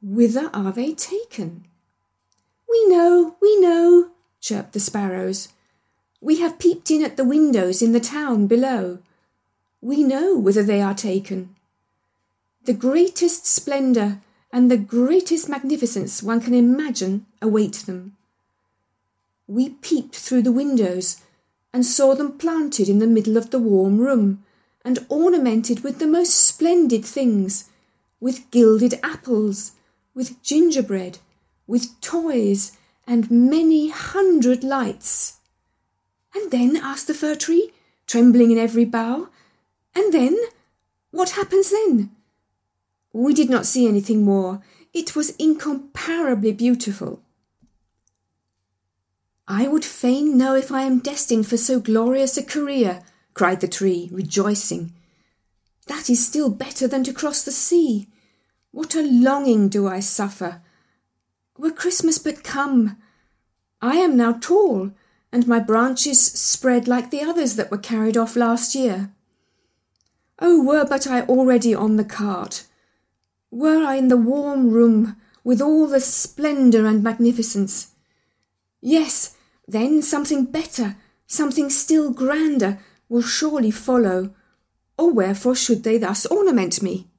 Whither are they taken? We know, chirped the sparrows. We have peeped in at the windows in the town below. We know whither they are taken. The greatest splendour and the greatest magnificence one can imagine await them. We peeped through the windows and saw them planted in the middle of the warm room and ornamented with the most splendid things, with gilded apples, with gingerbread, with toys and many 100 lights. And then, asked the fir tree, trembling in every bough, and then? What happens then? We did not see anything more. It was incomparably beautiful. I would fain know if I am destined for so glorious a career, cried the tree, rejoicing. That is still better than to cross the sea. What a longing do I suffer! Were Christmas but come! I am now tall, and my branches spread like the others that were carried off last year. Oh, were but I already on the cart! Were I in the warm room with all the splendour and magnificence! Yes, then something better, something still grander, will surely follow, or wherefore should they thus ornament me?